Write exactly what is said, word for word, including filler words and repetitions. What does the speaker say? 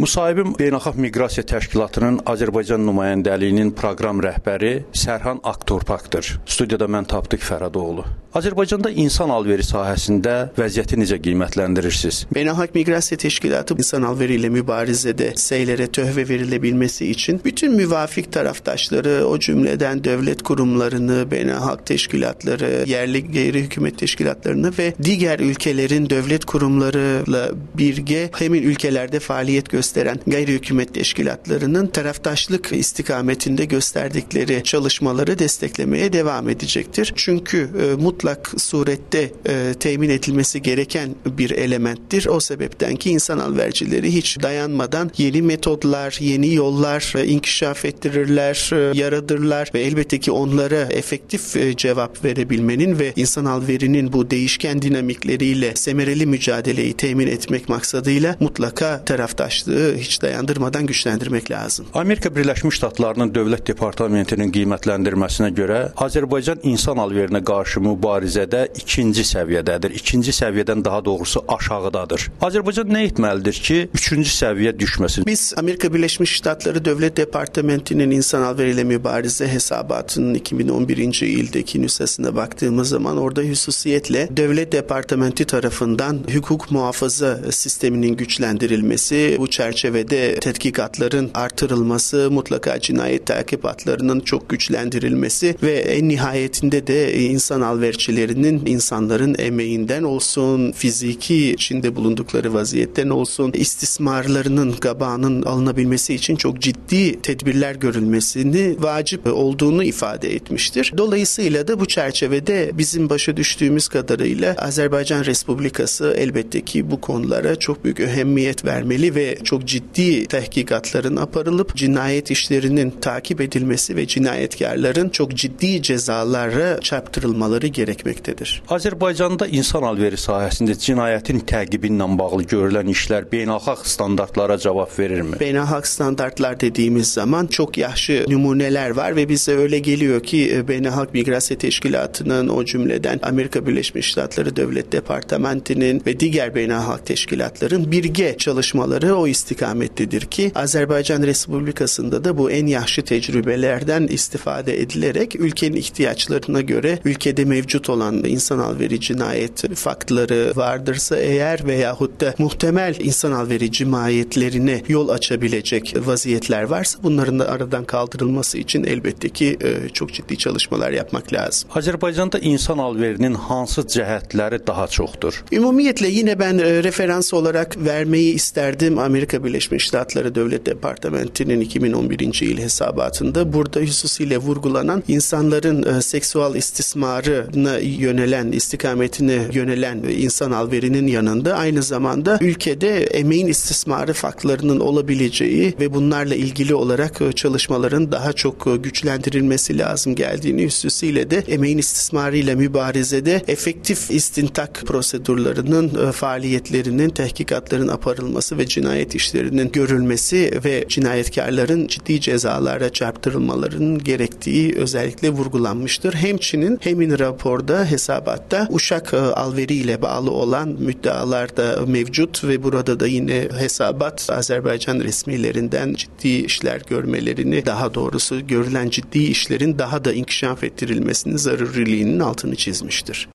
Müsahibim Beynəlxalq Miqrasiya Təşkilatının Azərbaycan nümayəndəliyinin proqram rəhbəri Sərhan Aktorpakdır. Studiyada mən Tapdıq Fərhadoğlu. Azərbaycanda insan alveri sahəsində vəziyyəti necə qiymətləndirirsiniz? Beynəlxalq Miqrasiya Təşkilatı insan alveri ile mübarizede seylere töhve verilebilmesi için bütün müvafık taraftaşları, o cümleden devlet kurumlarını, beynəlxalq teşkilatları, yerli gayri hükümet teşkilatlarını ve diğer ülkelerin devlet kurumlarıyla birge hemin ülkelerde faaliyet gösteren gayri hükümet teşkilatlarının taraftaşlık istikametinde gösterdikleri çalışmaları desteklemeye devam edecektir. Çünkü e, mutlak surette e, temin edilmesi gereken bir elementtir. O sebepten ki insan alvercileri hiç dayanmadan yeni metodlar, yeni yollar e, inkişaf ettirirler, e, yaratırlar ve elbette ki onlara efektif e, cevap verebilmenin ve insan alverinin bu değişken dinamikleriyle semereli mücadeleyi temin etmek maksadıyla mutlaka taraftaşlığı hiç dayandırmadan güçlendirmek lazım. Amerika Birləşmiş Ştatlarının Dövlət Departamentinin qiymətləndirməsinə görə Azərbaycan insan alverinə qarşı mübarizədə ikinci səviyyədədir. İkinci səviyyədən daha doğrusu aşağıdadır. Azərbaycan nə etməlidir ki, üçüncü səviyyə düşməsin? Biz Amerika Birleşmiş Ştatları Devlet Departamenti'nin insan alveriyle mübarize hesabatının iki bin on birinci yıldaki nüshasına baktığımız zaman orada hususiyetle Devlet Departamenti tarafından hukuk muhafaza sisteminin güçlendirilmesi, bu çerçevede tetkikatların artırılması, mutlaka cinayet takibatlarının çok güçlendirilmesi ve en nihayetinde de insan alverçilerinin insanların emeğinden olsun, fiziki içinde bulundukları vaziyetten olsun, istismarlarının gabağının alınabilmesi için çok ciddi tedbirler görülmesini vacip olduğunu ifade etmiştir. Dolayısıyla da bu çerçevede bizim başa düştüğümüz kadarıyla Azerbaycan Respublikası elbette ki bu konulara çok büyük önemiyet vermeli ve çok ciddi tehkikatların aparılıp cinayet işlerinin takip edilmesi ve cinayetkarların çok ciddi cezalara çarptırılmaları gerekmektedir. Azərbaycanda insan alveri sahəsində cinayətin təqibinlə bağlı görülən işlər beynəlxalq standartlara cavab verirmi? Beynəlxalq standartlar dediğimiz zaman çok yaşlı numuneler var ve bize öyle geliyor ki Beynəlxalq Miqrasiya Təşkilatı'nın, o cümleden Amerika Birleşmiş Ştatları Devlet Departamenti'nin ve diğer beynəlxalq teşkilatların birge çalışmaları o istikamettedir ki Azerbaycan Respublikası'nda da bu en yaşlı tecrübelerden istifade edilerek ülkenin ihtiyaçlarına göre ülkede mevcut olan insan alveri cinayet faktları vardırsa eğer veyahut da muhtemel insan alveri cinayetlerine yol açabilecek vaziyetler varsa bunların da aradan kaldırılması için elbette ki e, çok ciddi çalışmalar yapmak lazım. Azərbaycanda insan alverinin hansı cəhətləri daha çoxdur? Ümumiyetle yine ben e, referans olarak vermeyi isterdim Amerika Birleşmiş Ştatları Devlet Departamenti'nin iki bin on birinci yıl hesabatında burada hususiyle vurgulanan insanların e, seksüel istismarına yönelen, istikametine yönelen insan alverinin yanında aynı zamanda ülkede emeğin istismarı faktlarının olabileceği ve bunlarla ilgili olarak çalışmaların daha çok güçlendirilmesi lazım geldiğini, hususiyle de emeğin istismarıyla mübarizede efektif istintak prosedürlerinin faaliyetlerinin, tehkikatların aparılması ve cinayet işlerinin görülmesi ve cinayetkarların ciddi cezalara çarptırılmalarının gerektiği özellikle vurgulanmıştır. Hem Çin'in hemin raporda, hesabatta uşak alveriyle bağlı olan müddealar da mevcut ve burada da yine hesabat Azerbaycan resmilerinden ciddi işler görmelerini, daha doğrusu görülen ciddi işlerin daha da inkişaf ettirilmesinin zaruriliğinin altını çizmiştir.